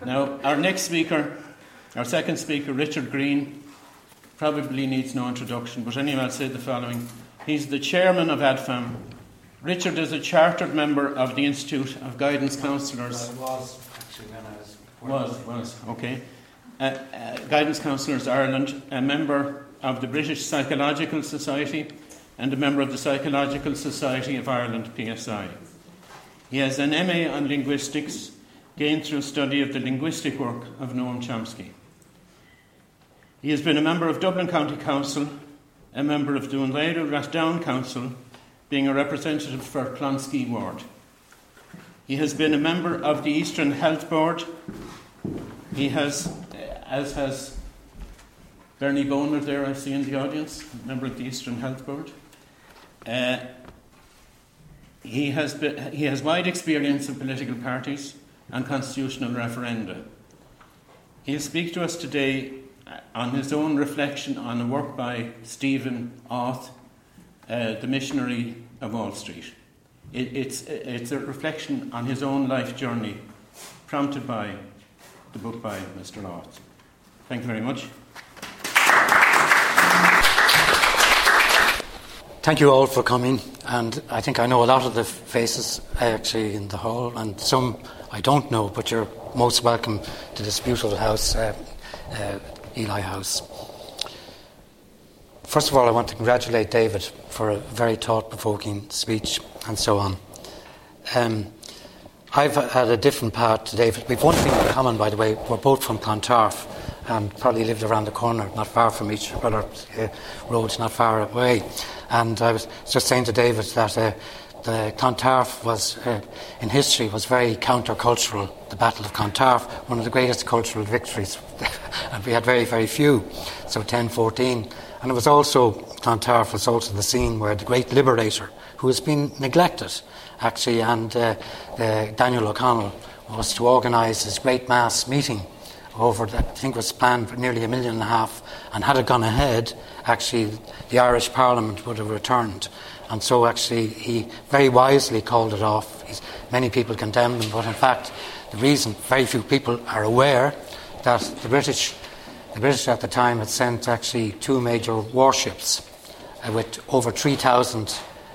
Now, our next speaker, our second speaker, Richard Green, probably needs no introduction, but anyway, I'll say the following. He's the chairman of ADFAM. Richard is a chartered member of the Institute of Guidance Counsellors. Was, actually, when I was... Was, okay. Guidance Counsellors Ireland, a member of the British Psychological Society and a member of the Psychological Society of Ireland, PSI. He has an MA on linguistics, gained through study of the linguistic work of Noam Chomsky. He has been a member of Dublin County Council, a member of Doon Laoire Rathdown Council, being a representative for Clonskeagh Ward. He has been a member of the Eastern Health Board. He has, as has Bernie Boner there, I see in the audience, a member of the Eastern Health Board. He has wide experience in political parties and constitutional referenda. He'll speak to us today on his own reflection on a work by Stephen Auth, The Missionary of Wall Street. It's a reflection on his own life journey, prompted by the book by Mr. Auth. Thank you very much. Thank you all for coming, and I think I know a lot of the faces actually in the hall, and some I don't know, but you're most welcome to this beautiful house, Ely House. First of all, I want to congratulate David for a very thought-provoking speech and so on. I've had a different path to David. We've one thing in common, by the way. We're both from Clontarf and probably lived around the corner, not far from each other, roads not far away. And I was just saying to David that the Clontarf was, in history, was very counter-cultural. The Battle of Clontarf, one of the greatest cultural victories, and we had very, very few. So 10-14. And it was also, Clontarf was also the scene where the great liberator, who has been neglected, actually, and Daniel O'Connell was to organise this great mass meeting over, I think was planned for nearly 1.5 million, and had it gone ahead, actually, the Irish Parliament would have returned. And so actually he very wisely called it off. Many people condemned him, but in fact the reason very few people are aware that the British at the time had sent actually 2 major warships with over 3,000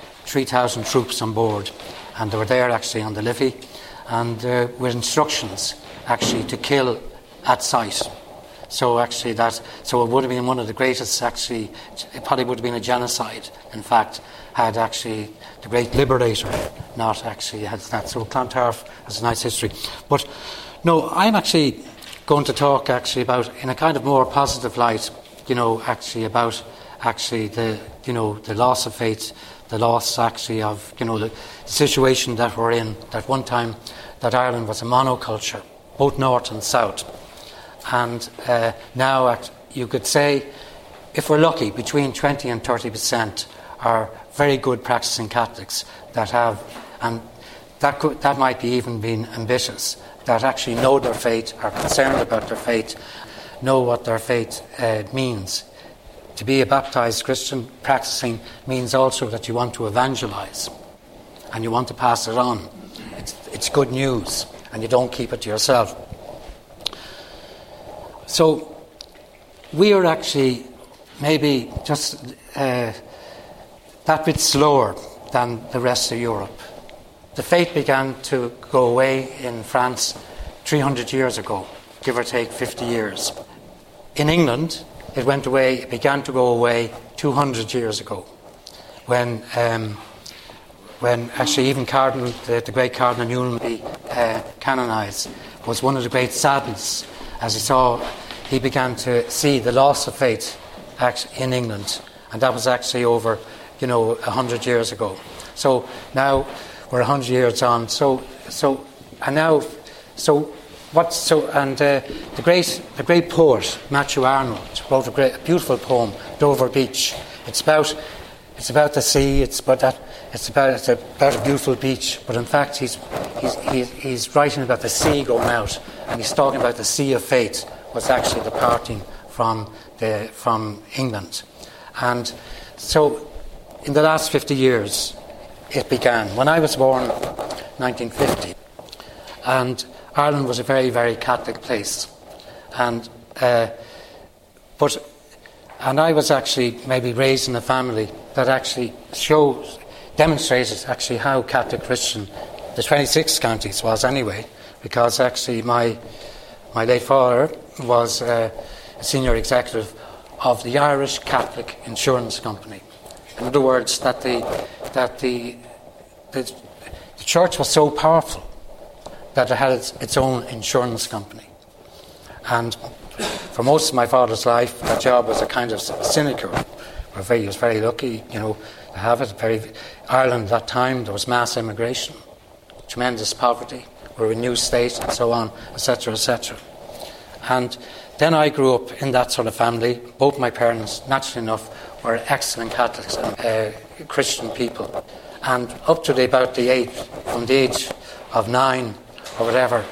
troops on board, and they were there actually on the Liffey, and with instructions actually to kill at sight. So actually it would have been one of the greatest, actually, it probably would have been a genocide, in fact, had actually the great liberator not actually had that. So Clontarf has a nice history. But no, I'm actually going to talk actually about, in a kind of more positive light, actually about actually the loss of faith, the loss actually of, the situation that we're in, that one time that Ireland was a monoculture, both north and south. And now you could say, if we're lucky, between 20 and 30% are very good practicing Catholics that have, and that might be even being ambitious, that actually know their faith, are concerned about their faith, know what their faith means. To be a baptised Christian practicing means also that you want to evangelise and you want to pass it on. It's good news, and you don't keep it to yourself. So we are actually maybe just that bit slower than the rest of Europe. The faith began to go away in France 300 years ago, give or take 50 years. In England, it began to go away 200 years ago, when actually even the great Cardinal Newman canonised, was one of the great sadness, as he began to see the loss of faith in England, and that was actually over 100 years ago. So now we're 100 years on. The great poet Matthew Arnold wrote a beautiful poem, Dover Beach. It's about the sea. It's about a beautiful beach. But in fact, he's writing about the sea going out, and he's talking about the sea of faith was actually departing from England. And so, in the last 50 years, it began. When I was born, 1950, and Ireland was a very, very Catholic place. And I was actually maybe raised in a family that actually demonstrated actually how Catholic Christian the 26 counties was anyway, because actually my late father was a senior executive of the Irish Catholic Insurance Company. In other words, that the church was so powerful that it had its own insurance company. And for most of my father's life, that job was a kind of sinecure. He was very lucky, to have it. Ireland at that time, there was mass immigration, tremendous poverty, we were a new state, and so on, etc., etc. And then I grew up in that sort of family. Both my parents, naturally enough, were excellent Catholics and Christian people. And up to from the age of 9 or whatever,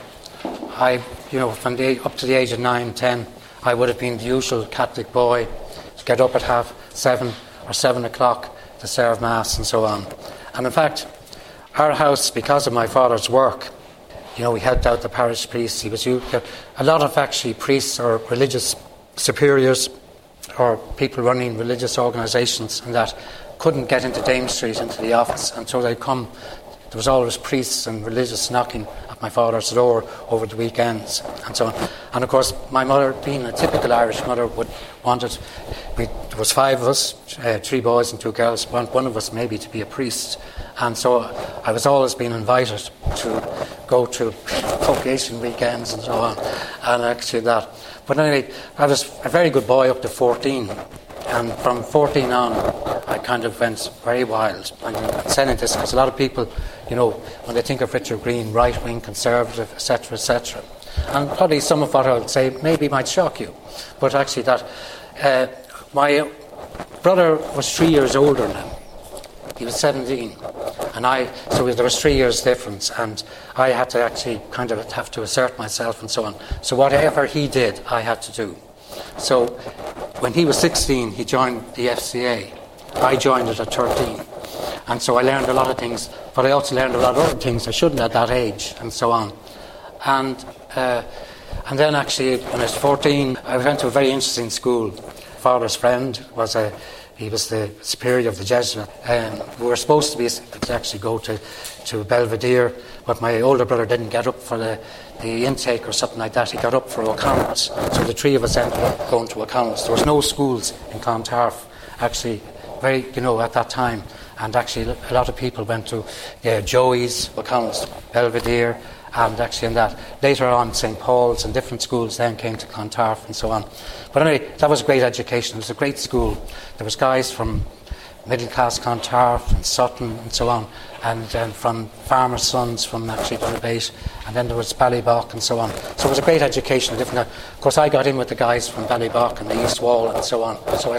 up to the age of 9, 10, I would have been the usual Catholic boy to get up at 7:30 or 7 o'clock to serve Mass and so on. And in fact, our house, because of my father's work, we helped out the parish priest. A lot of actually priests or religious superiors or people running religious organisations and that couldn't get into Dame Street into the office, and so they'd come. There was always priests and religious knocking at my father's door over the weekends and so on. And of course, my mother, being a typical Irish mother, there was 5 of us, 3 boys and 2 girls, one of us maybe to be a priest. And so I was always being invited to go to vocation weekends and so on, and actually that. But anyway, I was a very good boy up to 14. And from 14 on, I kind of went very wild. I'm saying this because a lot of people, when they think of Richard Green, right-wing, conservative, etc., etc. And probably some of what I'll say maybe might shock you. But actually my brother was 3 years older than him. He was 17. So there was 3 years difference. And I had to actually kind of have to assert myself and so on. So whatever he did, I had to do. So when he was 16, he joined the FCA. I joined it at 13. And so I learned a lot of things, but I also learned a lot of other things I shouldn't at that age, and so on. And then actually, when I was 14, I went to a very interesting school. Father's friend was he was the superior of the Jesuit. We were supposed to actually go to Belvedere, but my older brother didn't get up for the intake or something like that. He got up for accounts. So the 3 of us ended up going to accounts. There was no schools in Clontarf, actually, at that time. And actually, a lot of people went to Joey's, accounts, Belvedere, and actually in that. Later on, St. Paul's and different schools then came to Clontarf and so on. But anyway, that was a great education. It was a great school. There was guys from middle-class Clontarf and Sutton and so on, and then from farmers' sons from actually Donabate, and then there was Ballybock and so on. So it was a great education. Of course, I got in with the guys from Ballybock and the East Wall and so on. So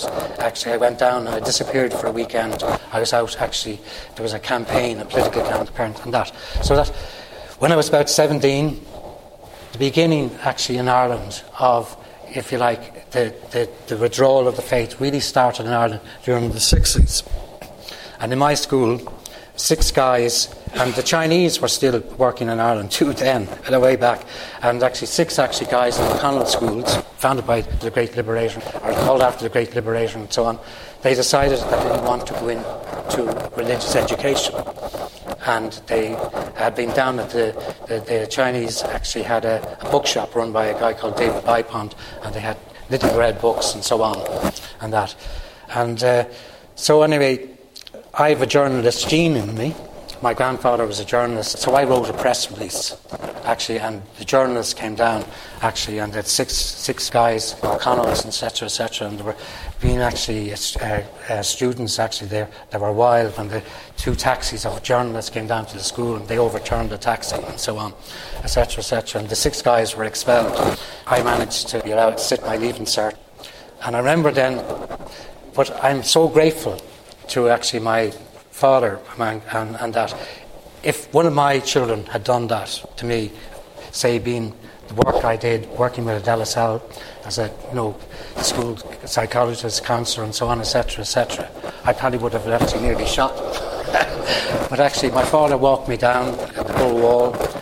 I went down and I disappeared for a weekend. I was out, actually, there was a campaign, a political campaign and that. So that, when I was about 17, the beginning actually in Ireland of, if you like, the withdrawal of the faith really started in Ireland during the 60s. And in my school, 6 guys, and the Chinese were still working in Ireland too then, in a way back, and actually 6 guys in the Connell schools, founded by the Great Liberator, or called after the Great Liberator and so on, they decided that they didn't want to go into religious education. And they had been down at the Chinese actually had a bookshop run by a guy called David Bypont, and they had Little Red books and so on and that. And so anyway, I have a journalist gene in me. My grandfather was a journalist, so I wrote a press release, actually, and the journalists came down, actually, and there 6 guys, O'Connells, etc., and there were being actually students actually there that were wild when the 2 taxis of journalists came down to the school and they overturned the taxi and so on, etc., and the 6 guys were expelled. I managed to be allowed to sit my leaving cert, and I remember then, but I'm so grateful to actually my father and that if one of my children had done that to me, say being the work I did working with Adela Sal as a school psychologist, counsellor and so on, etc., I probably would have actually nearly shot them. But actually my father walked me down the Bull Wall.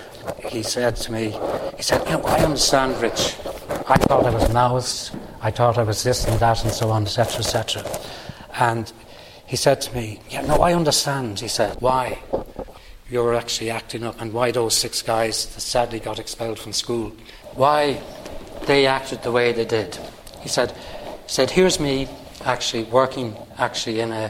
he said to me, I understand, Rich. I thought I was an Maoist. I thought I was this and that and so on, etc., etc. And he said to me, I understand, he said, why you're actually acting up and why those 6 guys that sadly got expelled from school, why they acted the way they did. He said, here's me actually working actually in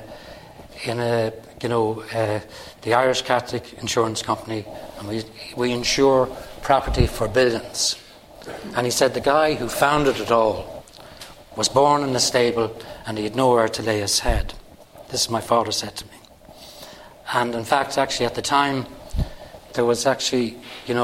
the Irish Catholic Insurance Company, and we insure property for billions. And he said the guy who founded it all was born in a stable and he had nowhere to lay his head. This is my father said to me. And in fact, actually at the time, there was actually,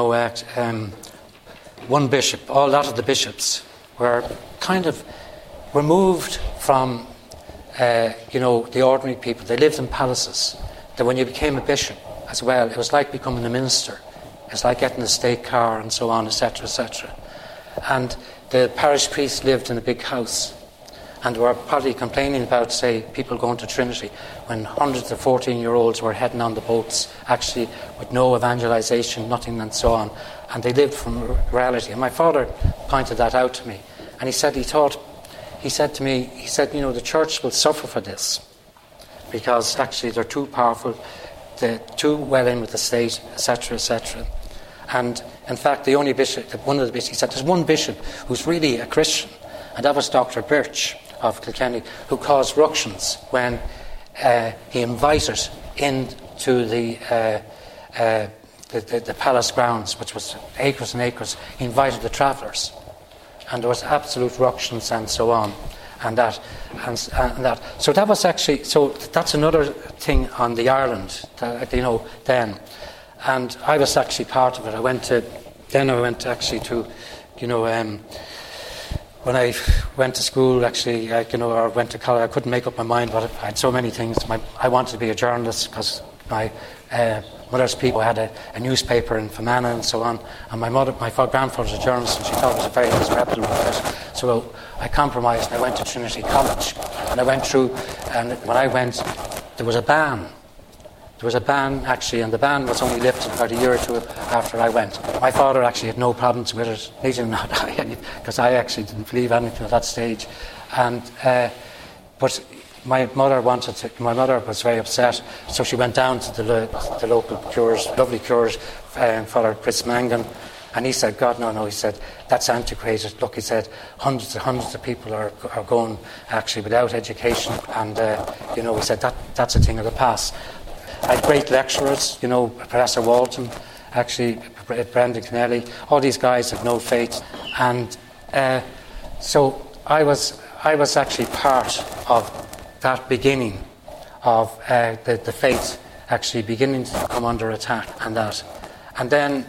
one bishop, a lot of the bishops were kind of removed from, the ordinary people. They lived in palaces. That when you became a bishop as well, it was like becoming a minister. It's like getting a state car and so on, etc., etc. And the parish priest lived in a big house. And they were probably complaining about, say, people going to Trinity when hundreds of 14-year-olds were heading on the boats, actually with no evangelisation, nothing and so on. And they lived from reality. And my father pointed that out to me. And he said the church will suffer for this because actually they're too powerful, they're too well in with the state, etc., etc. And in fact, one of the bishops, he said, there's one bishop who's really a Christian, and that was Dr. Birch of Kilkenny, who caused ructions when he invited into the palace grounds, which was acres and acres. He invited the travellers, and there was absolute ructions and so on, and that. So that was actually. So that's another thing on the Ireland, then, and I was actually part of it. I went to when I went to school, actually, or went to college, I couldn't make up my mind, but I had so many things. I wanted to be a journalist because my mother's people had a newspaper in Fermanagh and so on, and my grandfather was a journalist, and she thought it was a very disreputable profession. So I compromised, and I went to Trinity College, and I went through, and when I went, there was a ban. There was a ban, actually, and the ban was only lifted about a year or two after I went. My father actually had no problems with it, neither did I, because I actually didn't believe anything at that stage. And but my mother was very upset, so she went down to the local curers, lovely curers, Father Chris Mangan, and he said, God, no, he said, that's antiquated. Look, he said, hundreds of people are going actually without education, and he said that's a thing of the past. I had great lecturers, Professor Walton, actually, Brendan Kennelly, all these guys had no faith. And so I was actually part of that beginning of the faith actually beginning to come under attack and that. And then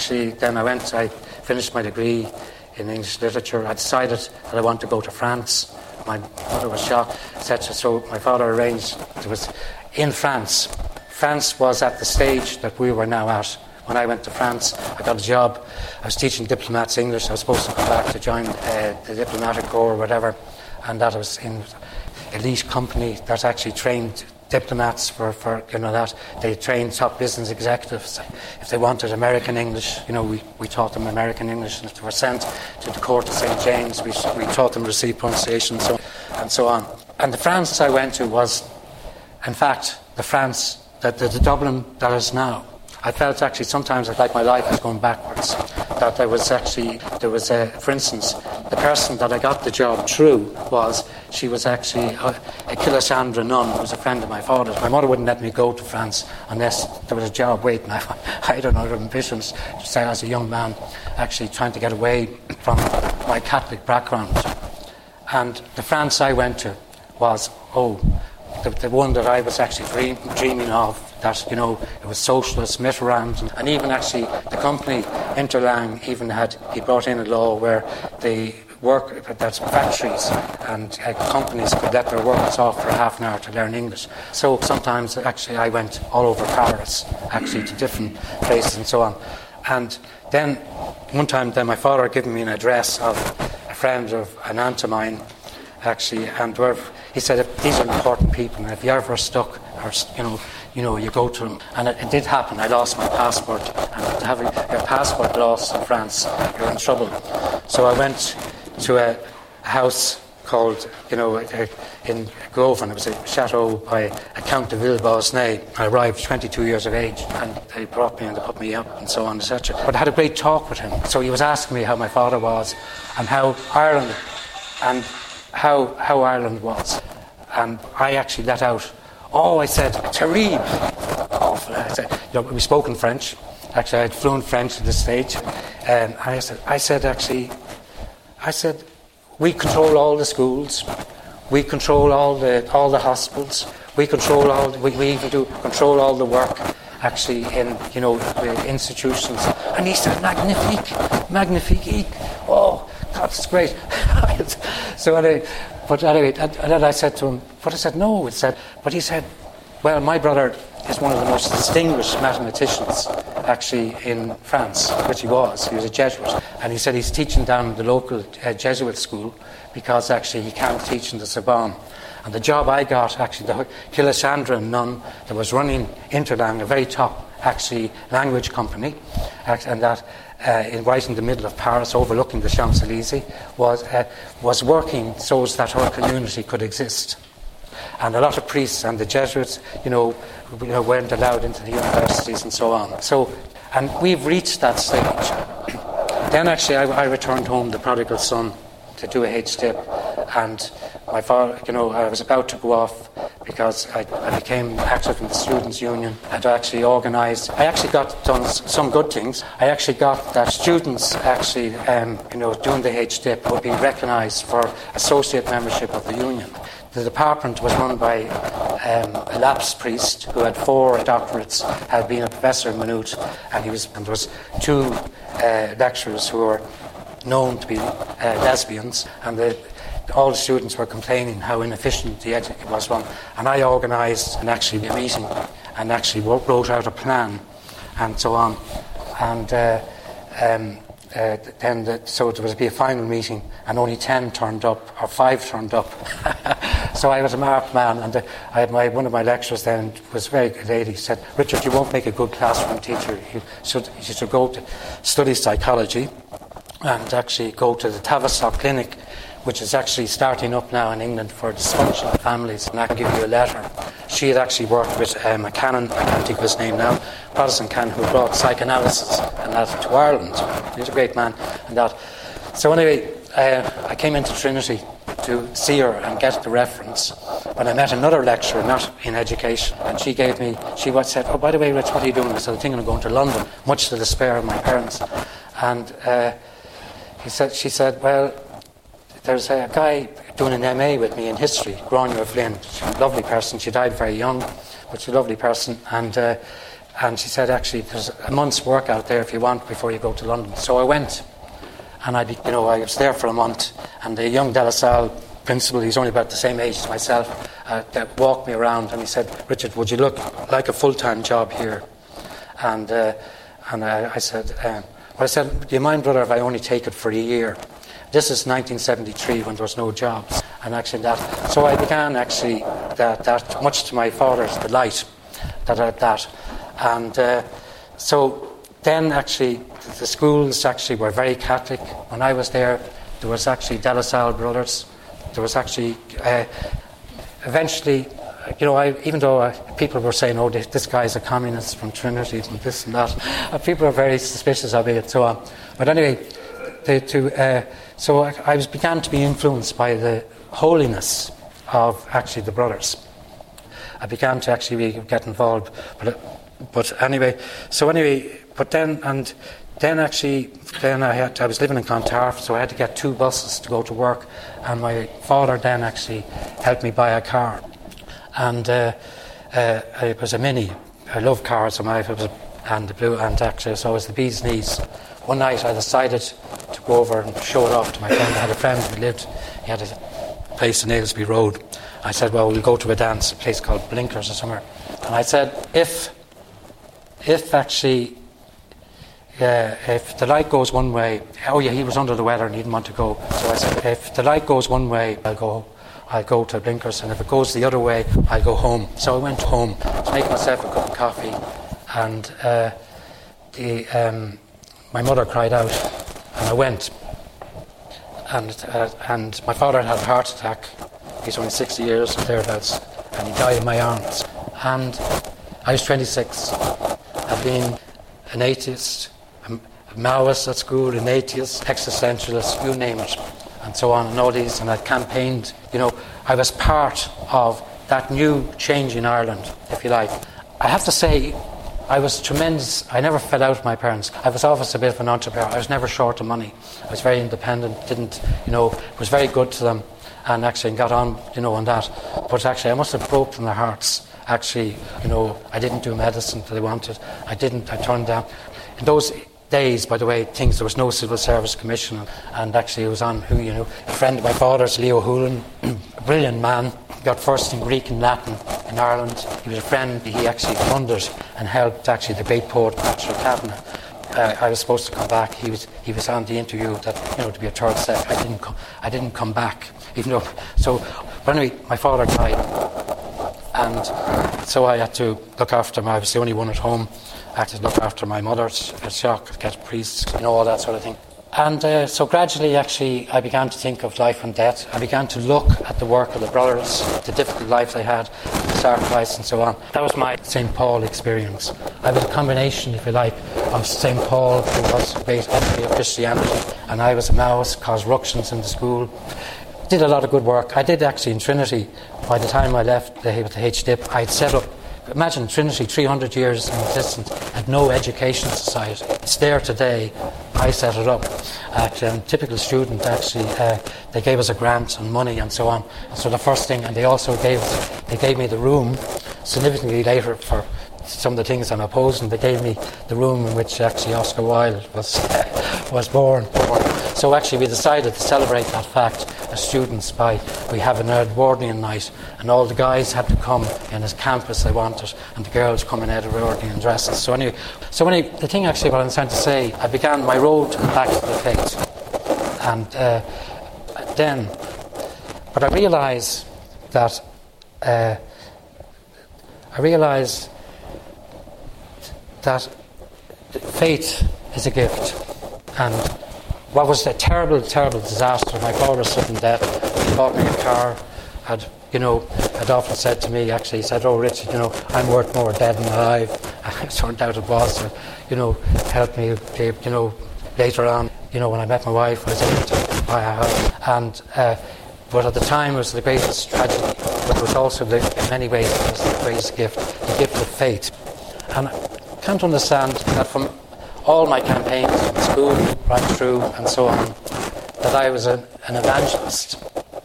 I finished my degree in English literature. I decided that I wanted to go to France. My mother was shocked, etc. So my father arranged, it was in France. France was at the stage that we were now at. When I went to France, I got a job. I was teaching diplomats English. I was supposed to come back to join the diplomatic corps or whatever, and that was in elite company that actually trained diplomats for that. They trained top business executives. If they wanted American English, we taught them American English, and if they were sent to the court of St. James, we taught them received pronunciation and so on. And the France I went to was, in fact, the France that the Dublin that is now. I felt actually sometimes like my life was going backwards. That there was, for instance, the person that I got the job through she was actually a Kilisandra nun who was a friend of my father's. My mother wouldn't let me go to France unless there was a job waiting. I had other ambitions as a young man, actually trying to get away from my Catholic background. And the France I went to was, the one that I was actually dreaming of, that, it was socialist, Mitterrand, and even actually the company, Interlang, he brought in a law where that's factories and companies could let their workers off for half an hour to learn English. So sometimes actually I went all over Paris, actually to different places and so on. And then one time my father had given me an address of a friend of an aunt of mine, actually, and he said, if these are important people, and if you're ever stuck, or you go to them. And it did happen. I lost my passport. And to have your passport lost in France, you're in trouble. So I went to a house called, in Grosvenor. It was a chateau by a Count de Villebosnay. I arrived 22 years of age, and they brought me and they put me up and so on, etc. But I had a great talk with him. So he was asking me how my father was and how Ireland was. And I actually let out, I said, terrible. Awful. I said, we spoke in French. Actually, I had fluent French at this stage. And I said, we control all the schools. We control all the hospitals. We control we even control all the work, actually, in, the institutions. And he said, magnifique. Oh, that's great. So anyway, and then I said to him, but I said, no. But he said, well, my brother is one of the most distinguished mathematicians, actually, in France, which he was. He was a Jesuit. And he said he's teaching down in the local Jesuit school because, actually, he can't teach in the Sorbonne. And the job I got, actually, the Kilisandra nun that was running Interlang, a very top, actually, language company, and that right in the middle of Paris, overlooking the Champs-Élysées, was working so that her community could exist. And a lot of priests and the Jesuits, weren't allowed into the universities and so on. And we've reached that stage. Then actually I returned home, the prodigal son, to do a HDIP. And my father, I was about to go off because I became active in the Students' Union and I actually organised. I actually got done some good things. I actually got that students actually, doing the HDIP would be recognised for associate membership of the union. The department was run by a lapsed priest who had 4 doctorates, had been a professor in Maynooth, and there was 2 lecturers who were known to be lesbians, and all the students were complaining how inefficient the education was run. And I organised a meeting and actually wrote out a plan and so on. And so there would be a final meeting, and only 10 turned up, or 5 turned up. So I was a marked man, and one of my lecturers then was a very good lady. He said, Richard, you won't make a good classroom teacher. You should go to study psychology and actually go to the Tavistock Clinic, which is actually starting up now in England for dysfunctional families. And I can give you a letter. She had actually worked with a canon, I can't think of his name now, Protestant canon, who brought psychoanalysis and that to Ireland. He was a great man. So anyway, I came into Trinity to see her and get the reference when I met another lecturer, not in education, and she said, oh, by the way, Rich, what are you doing? I said, I'm thinking of going to London, much to the despair of my parents. And she said, well, there's a guy doing an MA with me in history, Gráinne Flynn. She's a lovely person. She died very young, but she's a lovely person. And she said, actually, there's a month's work out there if you want before you go to London. So I went, and I was there for a month. And the young De La Salle principal, he's only about the same age as myself, that walked me around, and he said, Richard, would you look like a full-time job here? And I said, do you mind, brother, if I only take it for a year? This is 1973 when there was no jobs. And actually so I began actually that much to my father's delight, that. And so then actually the schools actually were very Catholic. When I was there was actually De La Salle brothers. There was actually, eventually, even though people were saying, oh, this guy's a communist from Trinity and this and that, people were very suspicious of it and so on. But anyway, so I began to be influenced by the holiness of actually the brothers. I began to actually get involved, but then I was living in Clontarf, so I had to get 2 buses to go to work, and my father then actually helped me buy a car, and it was a Mini. I love cars, and the blue, and actually so it was the bee's knees. One night I decided to go over and show it off to my friend. I had a friend he had a place in Aylesbury Road. I said, well, we'll go to a dance, a place called Blinkers or somewhere. And I said, if the light goes one way, he was under the weather and he didn't want to go. So I said, if the light goes one way, I'll go. I'll go to Blinkers, and if it goes the other way, I'll go home. So I went home to make myself a cup of coffee, and my mother cried out, and I went. And my father had a heart attack. He's only 60 years, thereabouts, and he died in my arms. And I was 26. I'd been an atheist, a Maoist at school, an atheist, existentialist, you name it, and so on, and all these, and I campaigned. I was part of that new change in Ireland, if you like. I have to say, I was tremendous. I never fell out with my parents. I was always a bit of an entrepreneur. I was never short of money. I was very independent, was very good to them, and actually got on, on that. But actually, I must have broken their hearts. Actually, I didn't do medicine that they wanted. I turned down. In those days, by the way, there was no Civil Service Commission, and actually it was on a friend of my father's, Leo Hoolan, a brilliant man, got first in Greek and Latin in Ireland. He was a friend. He actually funded and helped actually the great poet Patrick Kavanagh. I was supposed to come back. He was on the interview that to be a third step. I didn't come back, even though. So, but anyway, my father died, and so I had to look after him. I was the only one at home. I had to look after my mother's shock, get priests, all that sort of thing. And so gradually, actually, I began to think of life and death. I began to look at the work of the brothers, the difficult life they had, the sacrifice and so on. That was my St. Paul experience. I was a combination, if you like, of St. Paul, who was based on Christianity, and I was a Maoist, caused ructions in the school. Did a lot of good work. I did actually in Trinity. By the time I left the HDIP, I had set up. Imagine Trinity, 300 years in existence, had no education society. It's there today. I set it up. Actually, a typical student, actually, they gave us a grant and money and so on. So the first thing, and they also gave me the room, significantly later for some of the things I'm opposing, they gave me the room in which actually Oscar Wilde was born. So actually we decided to celebrate that fact as students by we have an Edwardian night, and all the guys had to come in as camp as they wanted, and the girls come in Edwardian dresses. So anyway, the thing actually what I'm trying to say, I began my road back to the faith, and then, but I realised that faith is a gift, and what was a terrible, terrible disaster. My father sudden death. He bought me a car. Had often said to me, actually, he said, "Oh, Richard, I'm worth more dead than alive." It turned out it was. Helped me. Later on, when I met my wife, I was able to buy a house. And but at the time, it was the greatest tragedy. But it was also, in many ways, it was the greatest gift, the gift of faith. And I can't understand that from all my campaigns in school, right through, and so on, that I was an evangelist.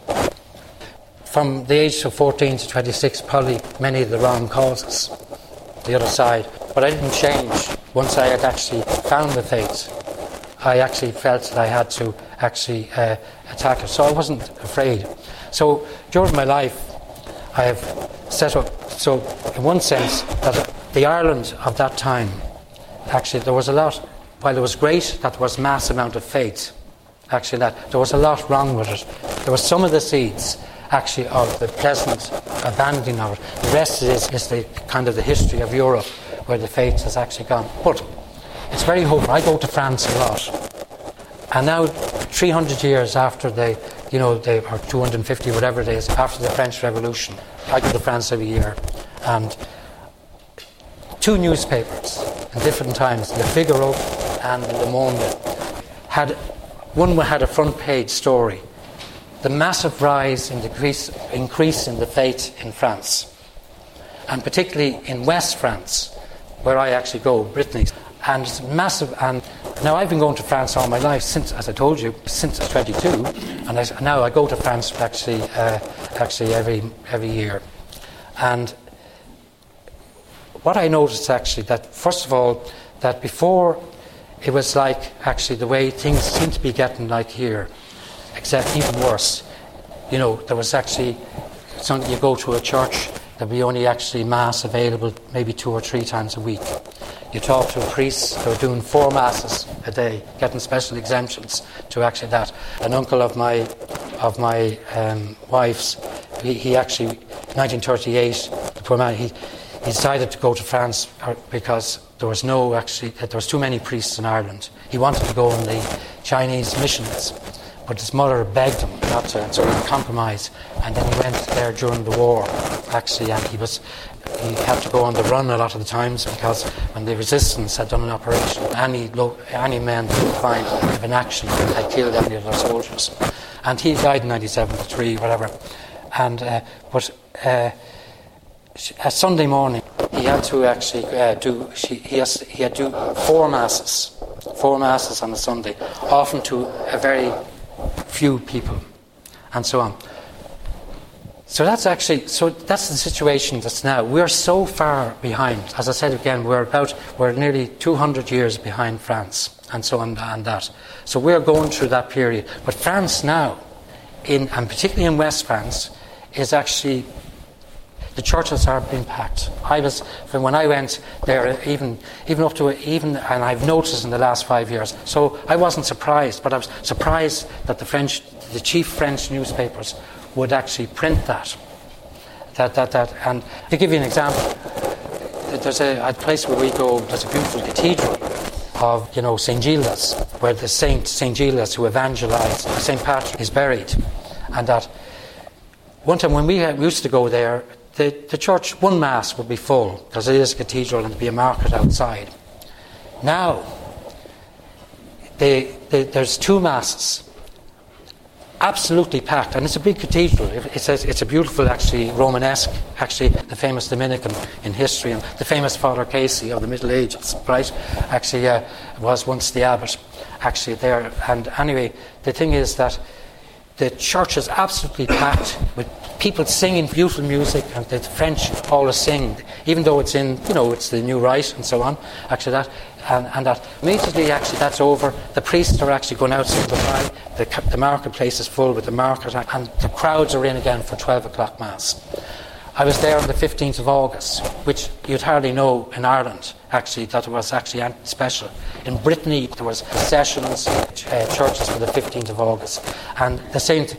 From the age of 14 to 26, probably many of the wrong causes, the other side. But I didn't change once I had actually found the faith. I actually felt that I had to actually attack it, so I wasn't afraid. So during my life, I have set up, so in one sense, that the Ireland of that time, actually, there was a lot, while it was great that there was mass amount of faith, actually that there was a lot wrong with it. There were some of the seeds, actually, of the pleasant abandoning of it. The rest of it is the kind of the history of Europe, where the faith has actually gone. But it's very hopeful. I go to France a lot. And now, 300 years after or 250, whatever it is, after the French Revolution, I go to France every year, and two newspapers in different times, Le Figaro and Le Monde, one had a front page story, the massive rise in increase in the faith in France, and particularly in West France, where I actually go, Brittany, and it's massive. And now I've been going to France all my life, since, as I told you, since I was 22, and now I go to France actually every year. And what I noticed actually, that first of all, that before it was like actually the way things seem to be getting like here, except even worse. There was actually something, you go to a church, there'll be only actually mass available maybe 2 or 3 times a week. You talk to a priest, they're doing 4 masses a day, getting special exemptions to actually that. An uncle of my wife's, he actually, 1938, the poor man, he decided to go to France because there was too many priests in Ireland. He wanted to go on the Chinese missions, but his mother begged him not to, and so he compromised. And then he went there during the war, actually, and he had to go on the run a lot of the times because when the resistance had done an operation, any men they could find in action had killed any of their soldiers. And he died in 1973, whatever. And a Sunday morning, he had to actually do 4 masses on a Sunday, often to a very few people, and so on. So that's the situation that's now. We're so far behind. As I said again, we're nearly 200 years behind France, and so on and that. So we're going through that period. But France now, and particularly in West France, is actually, the churches are being packed. When I went there, even and I've noticed in the last 5 years. So I wasn't surprised, but I was surprised that the chief French newspapers would actually print that. And to give you an example, there's a place where we go. There's a beautiful cathedral of St. Gildas, where the St. Gildas who evangelized St. Patrick is buried, and that one time when we used to go there, the church, one mass would be full because it is a cathedral and there'd be a market outside. Now there's 2 masses, absolutely packed, and it's a big cathedral. It's a beautiful, actually Romanesque, actually the famous Dominican in history, and the famous Father Casey of the Middle Ages, right? Actually, was once the abbot, actually there. And anyway, the thing is that the church is absolutely packed with people singing beautiful music, and the French always sing, even though it's it's the New Rite and so on. Actually, that and that immediately, actually, that's over. The priests are actually going out to the marketplace is full with the market, and the crowds are in again for 12 o'clock mass. I was there on the 15th of August, which you'd hardly know in Ireland, actually, that it was actually special. In Brittany, there was sessions, churches for the 15th of August. And the same,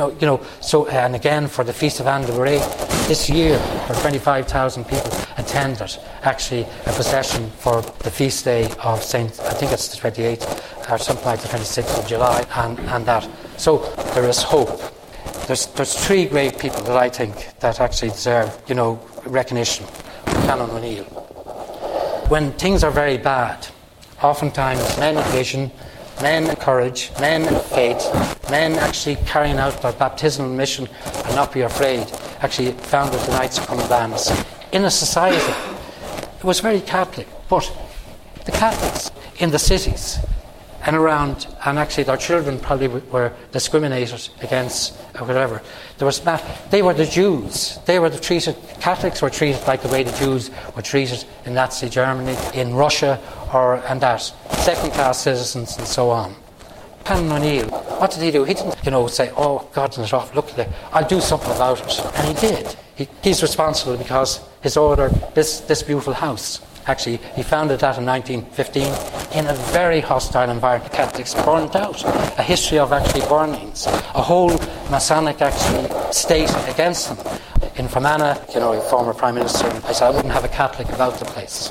so, and again for the Feast of Anne de Bray, this year, for 25,000 people attended, actually, a procession for the feast day of I think it's the 28th, or something like the 26th of July, and that. So there is hope. There's 3 great people that I think that actually deserve, recognition. Canon O'Neill. When things are very bad, oftentimes men of vision, men of courage, men of faith, men actually carrying out their baptismal mission and not be afraid, actually founded the Knights of Cumberland's. In a society, it was very Catholic, but the Catholics in the cities and around, and actually their children probably were discriminated against or whatever. They were the Jews. Catholics were treated like the way the Jews were treated in Nazi Germany, in Russia, and that. Second-class citizens and so on. Canon O'Neill, what did he do? He didn't, say, "Oh, God's not off, look at it, I'll do something about it." And he did. He's responsible because he's ordered this beautiful house. Actually, he founded that in 1915 in a very hostile environment. Catholics burnt out. A history of actually burnings. A whole Masonic actually state against them. In Fermanagh, a former Prime Minister, I said I wouldn't have a Catholic about the place.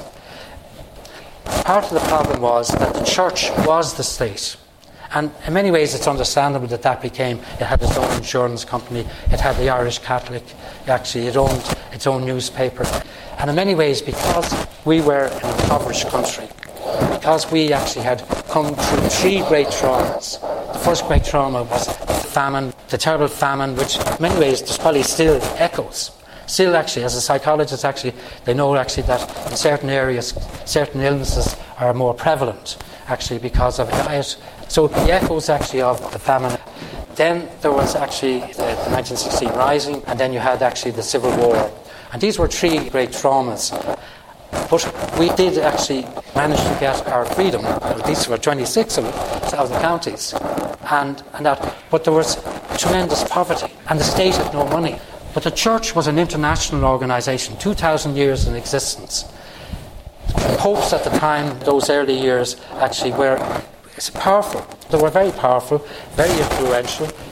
Part of the problem was that the church was the state. And in many ways it's understandable that became, it had its own insurance company, it had the Irish Catholic, actually it owned its own newspaper. And in many ways, because we were an impoverished country, because we actually had come through 3 great traumas. The first great trauma was the famine, the terrible famine, which in many ways there's probably still echoes. Still actually, as a psychologist, actually, they know actually that in certain areas, certain illnesses are more prevalent, actually, because of diet. So the echoes actually of the famine. Then there was actually the 1916 Rising, and then you had actually the Civil War. And these were 3 great traumas. But we did actually manage to get our freedom. At least there were 26 of the counties. And that. But there was tremendous poverty, and the state had no money. But the church was an international organisation, 2,000 years in existence. The popes at the time, those early years, actually were powerful. They were very powerful, very influential.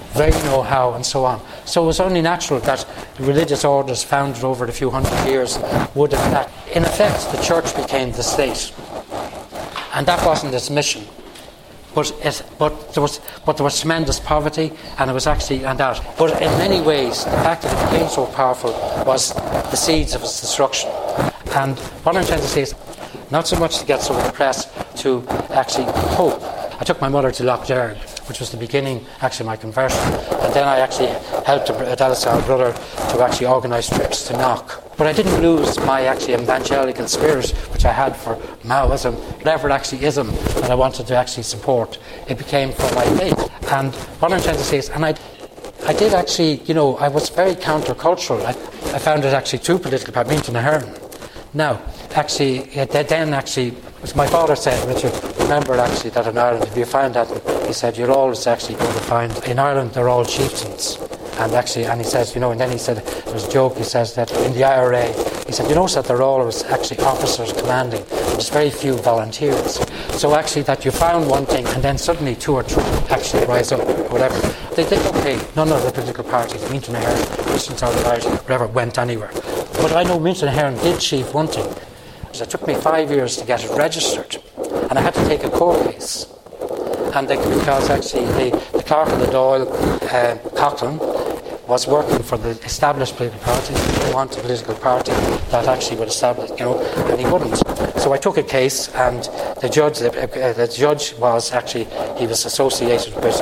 very know-how and so on. So it was only natural that religious orders founded over the few hundred years would attack. In effect, the church became the state. And that wasn't its mission. But there was tremendous poverty, and it was actually and that. But in many ways, the fact that it became so powerful was the seeds of its destruction. And what I'm trying to say is, not so much to get so depressed, to actually hope. I took my mother to Lough Derg, which was the beginning, actually, of my conversion. And then I actually helped our brother, to actually organise trips to Knock. But I didn't lose my actually evangelical spirit, which I had for Maoism, whatever actually ism that I wanted to actually support. It became for my faith. And what I'm trying to say is, and I did actually, I was very countercultural. I found it actually two political parties, Minton and Hearn. Now, actually, then actually, as my father said, Richard, remember actually that in Ireland, if you find that, he said, you're always actually going to find, in Ireland, they're all chieftains. And he says, and then he said, there's a joke, he says that in the IRA, he said, you notice that they're always actually officers commanding, there's very few volunteers. So actually that you found one thing, and then suddenly two or three actually rise up, or whatever. They okay, none of the political parties, Minton and Hearn, Christian Solidarity, whatever, went anywhere. But I know Minton and Hearn did achieve one thing. It took me 5 years to get it registered, and I had to take a court case. And because actually the clerk of the Dáil, Coughlin, was working for the established political party. He didn't want a political party that actually would establish, and he wouldn't. So I took a case, and the judge was actually, he was associated with,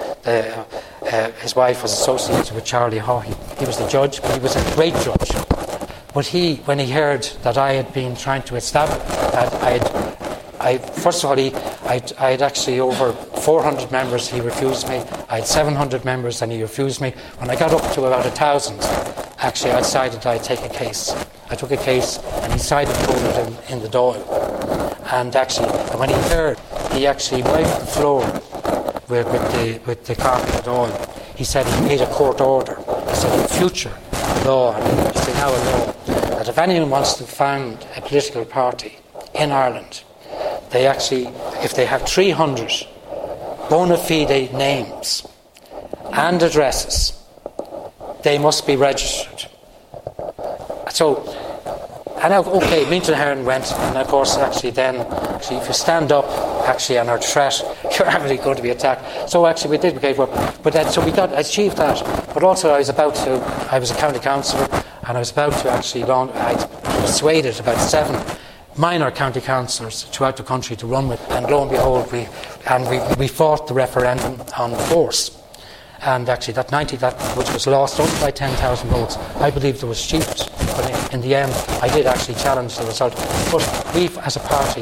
his wife was associated with Charlie Haughey. He was the judge, but he was a great judge. But when he heard that I had been trying to establish, that first of all, I had actually over 400 members, he refused me. I had 700 members and he refused me. When I got up to about 1,000, actually I decided I'd take a case. I took a case and he decided to hold it in the Dáil. And actually, when he heard, he actually wiped the floor with the clerk of the Dáil. He said he made a court order. He said in future, law, and it's now a law, that if anyone wants to found a political party in Ireland, they actually, if they have 300 bona fide names and addresses, they must be registered. So, and okay, Minton and Hearn went, and of course, actually, if you stand up, actually, and are threat, you're actually going to be attacked. So, actually, we did behave well. But then, so I achieved that. But also, I was a county councillor, and I was about to actually I persuaded about 7 minor county councillors throughout the country to run with, and lo and behold, we fought the referendum on force, and actually that which was lost only by 10,000 votes, I believed it was cheated, but in the end I did actually challenge the result. But we as a party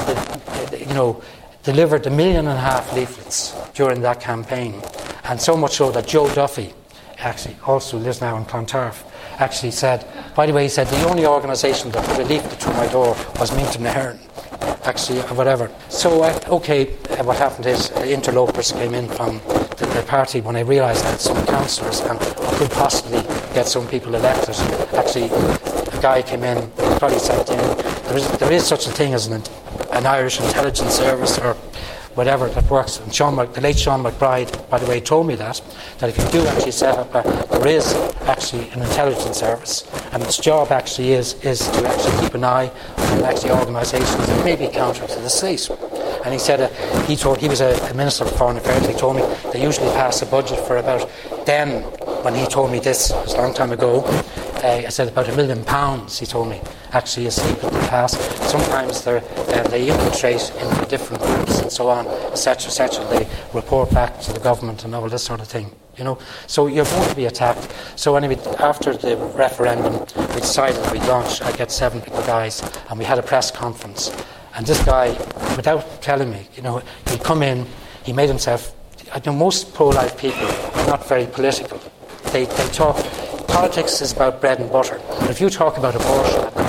had delivered 1.5 million leaflets during that campaign, and so much so that Joe Duffy, actually also lives now in Clontarf, actually said, by the way, he said the only organisation that put a leaflet through my door was Minton and Hearn, actually, or whatever. So, what happened is interlopers came in from the party when I realised I had some councillors and I could possibly get some people elected. Actually, a guy came in, probably said, there is such a thing as an Irish intelligence service or whatever that works. And the late Sean McBride, by the way, told me that if you do actually set up there is actually an intelligence service, and its job actually is to actually keep an eye on actually organisations that may be counter to the state. And he said he was a Minister for Foreign Affairs. He told me they usually pass a budget for about, then when he told me this, it was a long time ago, I said about £1 million, he told me, actually is secretly passed. Sometimes they infiltrate into different groups and so on, etc., etc. They report back to the government and all this sort of thing. So you're going to be attacked. So anyway, after the referendum, we decided we'd launch. I get 7 guys, and we had a press conference. And this guy, without telling me, he'd come in, he made himself. Most pro-life people are not very political. They talk. Politics is about bread and butter. But if you talk about abortion at the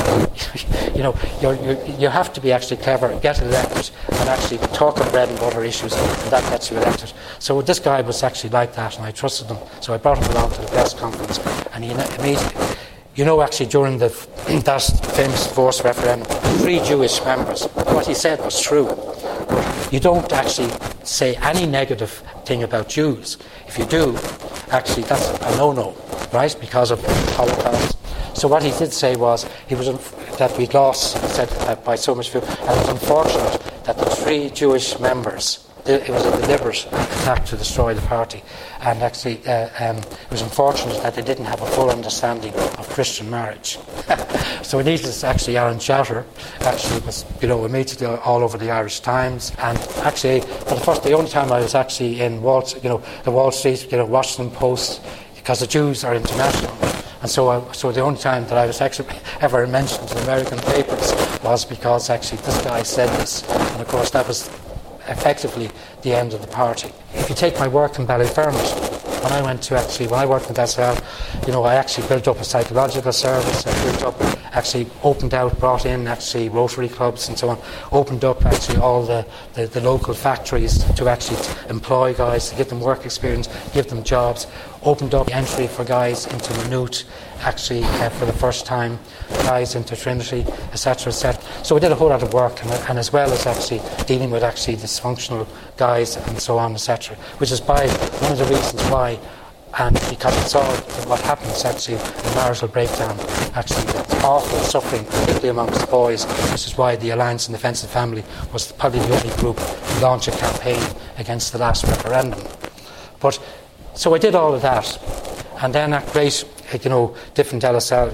door, you have to be actually clever, get elected, and actually talk of bread and butter issues, and that gets you elected. So this guy was actually like that, and I trusted him. So I brought him along to the press conference, and he immediately, actually during that famous divorce referendum, 3 Jewish members, what he said was true. You don't actually say any negative thing about Jews. If you do, actually that's a no-no, right, because of Holocaust. So what he did say was that we'd lost, he said, by so much food, and it was unfortunate that the 3 Jewish members, it was a deliberate attack to destroy the party, and actually it was unfortunate that they didn't have a full understanding of Christian marriage. So needless, actually Alan Shatter actually was, immediately all over the Irish Times, and actually for the only time I was actually in the Wall Street, Washington Post, because the Jews are international. And so the only time that I was actually ever mentioned in American papers was because actually this guy said this, and of course that was effectively the end of the party. If you take my work in Ballyfermot, when I worked in Bessel, I actually built up a psychological service. I brought in actually Rotary clubs and so on, opened up actually all the local factories to actually employ guys, to give them work experience, give them jobs, opened up entry for guys into Maynooth, actually for the first time, guys into Trinity, etc., etc. So we did a whole lot of work, and as well as actually dealing with actually dysfunctional guys and so on, etc., which is one of the reasons why, and because it's all what happens actually in marital breakdown, actually the awful suffering, particularly amongst the boys, which is why the Alliance in Defence of the Family was probably the only group to launch a campaign against the last referendum. But so I did all of that, and then that great, different De La Salle,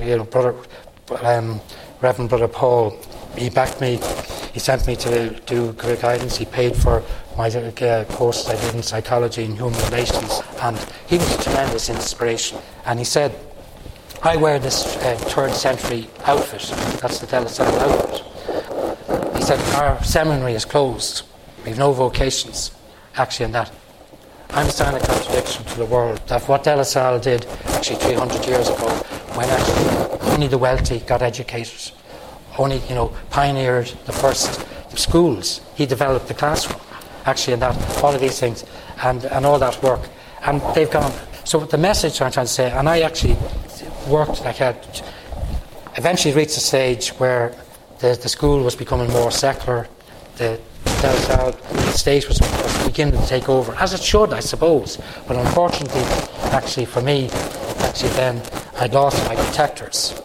Reverend Brother Paul, he backed me. He sent me to do career guidance. He paid for my courses I did in psychology and human relations, and he was a tremendous inspiration. And he said, I wear this 3rd century outfit. That's the De La Salle outfit. He said, our seminary is closed. We have no vocations, actually, in that. I'm a sign of contradiction to the world, that what De La Salle did actually 300 years ago, when actually only the wealthy got educated, only, pioneered the first schools. He developed the classroom, actually, and that, all of these things, and all that work. And they've gone. So the message I'm trying to say, and I actually worked, eventually reached a stage where the school was becoming more secular, the state was beginning to take over, as it should, I suppose. But unfortunately, actually for me, then I'd lost my protectors.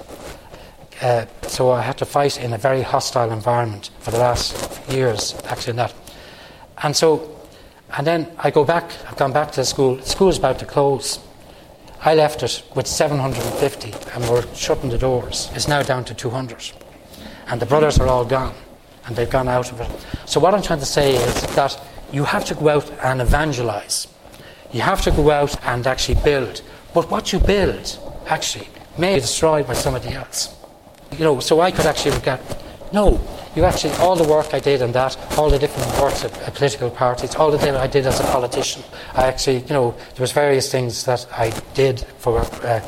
So I had to fight in a very hostile environment for the last years, actually, in that. And then I've gone back to the school. The school is about to close. I left it with 750 and we're shutting the doors. It's now down to 200. And the brothers are all gone, and they've gone out of it. So what I'm trying to say is that you have to go out and evangelise. You have to go out and actually build. But what you build, actually, may be destroyed by somebody else. So I could actually look at, all the work I did on that, all the different works of political parties, all the things I did as a politician, I actually, there was various things that I did for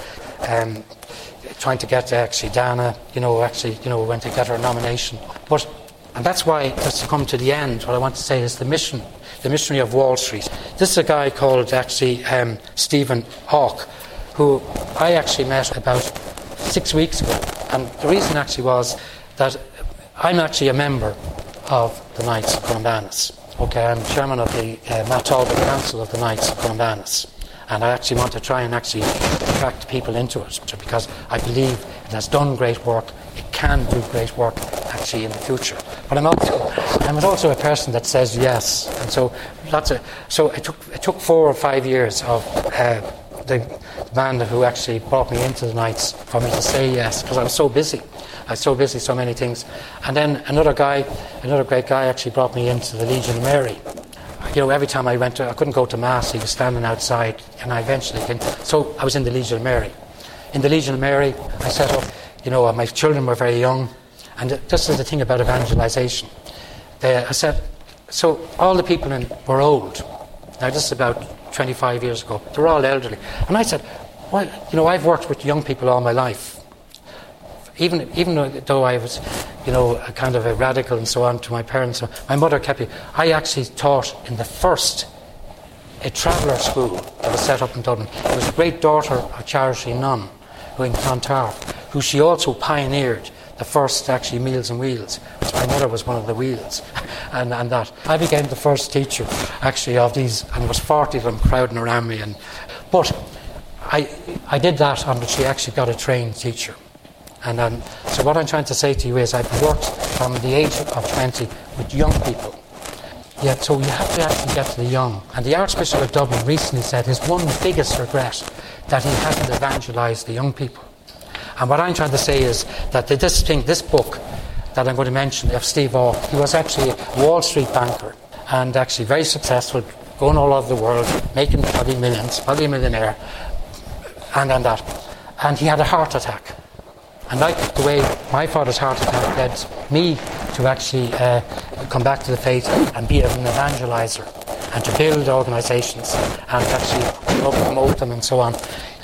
trying to get actually Dana, when to get her nomination. And that's why, just to come to the end, what I want to say is the missionary of Wall Street. This is a guy called actually Stephen Hawke, who I actually met about 6 weeks ago. And the reason actually was that I'm actually a member of the Knights of Clonbanis. Okay, I'm chairman of the Matt Talbot Council of the Knights of Clonbanis. And I actually want to try and actually attract people into it, because I believe it has done great work. It can do great work actually in the future. But I'm also a person that says yes. And so it took 4 or 5 years of the man who actually brought me into the Knights for me to say yes, because I was so busy. So many things. And then another great guy actually brought me into the Legion of Mary. Every time I couldn't go to Mass, he was standing outside, and I eventually came. So I was in the Legion of Mary. In the Legion of Mary, I set up, my children were very young, and this is the thing about evangelization. I said, so all the people were old. Now this is about 25 years ago. They were all elderly. And I said, well, I've worked with young people all my life. Even though I was, a kind of a radical and so on to my parents, my mother kept me. I actually taught in a traveller school that was set up in Dublin. It was a great daughter of Charity Nunn, who in Clontarf, who she also pioneered the first actually Meals on Wheels. My mother was one of the wheels. and that. I became the first teacher, actually, of these, and there was 40 of them crowding around me. But I did that until she actually got a trained teacher. And so what I'm trying to say to you is I've worked from the age of 20 with young people. Yeah, so you have to actually get to the young. And the Archbishop of Dublin recently said his one biggest regret that he hasn't evangelised the young people. And what I'm trying to say is that this book that I'm going to mention of Steve Auk, he was actually a Wall Street banker and actually very successful, going all over the world, making probably millions, probably a millionaire, and that. And he had a heart attack. And like the way my father's heart attack led me to actually come back to the faith and be an evangelizer and to build organisations and actually promote them and so on,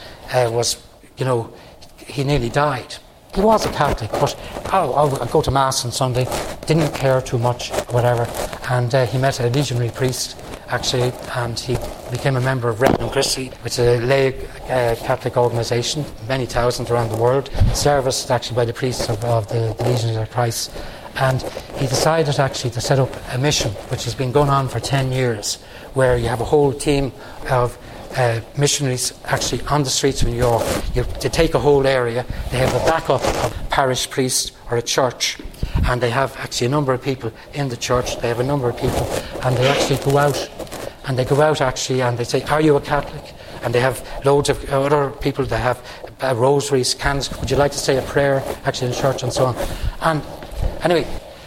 he nearly died. He was a Catholic, but I'd go to Mass on Sunday, didn't care too much, whatever, and he met a legionary priest, actually, and he became a member of Regnum Christi, which is a lay Catholic organisation, many thousands around the world, serviced actually by the priests of the Legionaries of Christ. And he decided actually to set up a mission, which has been going on for 10 years, where you have a whole team of missionaries actually on the streets of New York. They take a whole area, they have a backup of a parish priest or a church, and they have actually a number of people in the church, they have a number of people, and they actually go out actually and they say, are you a Catholic? And they have loads of other people, they have rosaries, candles, would you like to say a prayer actually in church and so on. And anyway,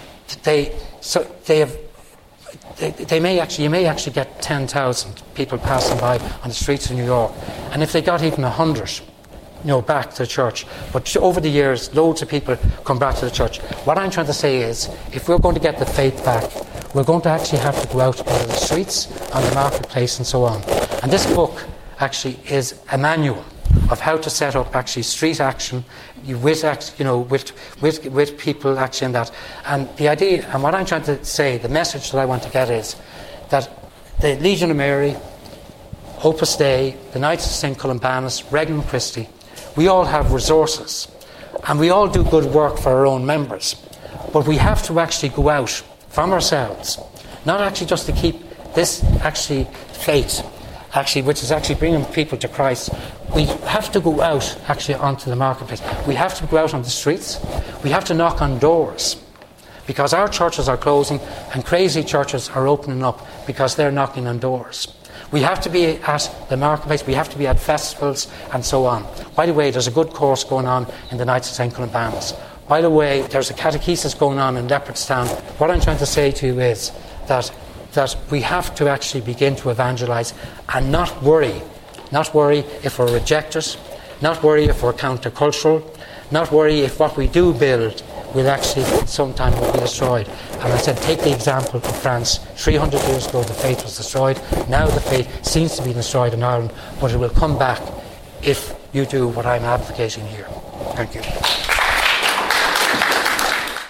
you may actually get 10,000 people passing by on the streets of New York, and if they got even 100, back to the church. But over the years, loads of people come back to the church. What I'm trying to say is, if we're going to get the faith back, we're going to actually have to go out into the streets, on the marketplace, and so on. And this book actually is a manual of how to set up actually street action with people actually in that. And the idea, and what I'm trying to say, the message that I want to get is that the Legion of Mary, Opus Dei, the Knights of St. Columbanus, Regnum Christi, we all have resources and we all do good work for our own members. But we have to actually go out from ourselves, not actually just to keep this actually faith, actually, which is actually bringing people to Christ. We have to go out actually onto the marketplace. We have to go out on the streets. We have to knock on doors, because our churches are closing and crazy churches are opening up because they're knocking on doors. We have to be at the marketplace, we have to be at festivals and so on. By the way, there's a good course going on in the Knights of St. Columbanus. By the way, there's a catechesis going on in Leopardstown. What I'm trying to say to you is that we have to actually begin to evangelise and not worry if we're rejected, not worry if we're countercultural, not worry if what we do build will actually sometime be destroyed. And I said, take the example of France. 300 years ago the faith was destroyed. Now the faith seems to be destroyed in Ireland, but it will come back if you do what I'm advocating here. Thank you.